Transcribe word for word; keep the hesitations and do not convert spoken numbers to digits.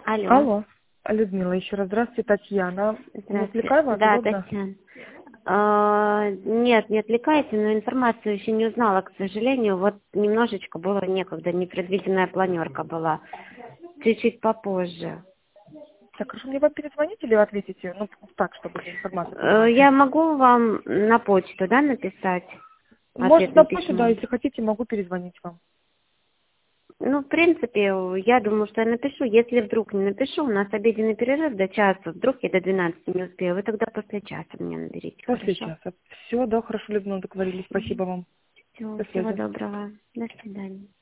Алло. Алло, Людмила, еще раз здравствуйте, Татьяна. Не Здравствуйте. отвлекаю вас, Да, удобно? Татьяна. А, нет, не отвлекайте, но информацию еще не узнала, к сожалению. Вот немножечко было некогда, непредвиденная планерка была. Чуть-чуть попозже. Так, хорошо, мне вам перезвонить или вы ответите? Ну, так, чтобы информацию Э, поделиться. Я могу вам на почту, да, написать Может, ответным на почту, да, письмом? если хотите, могу перезвонить вам. Ну, в принципе, я думаю, что я напишу. Если вдруг не напишу, у нас обеденный перерыв до часа, вдруг я до двенадцати не успею, вы тогда после часа меня наберите, После хорошо? часа. Все, да, хорошо, Людмила, договорились. Спасибо вам. Все, До всего связи. доброго. До свидания.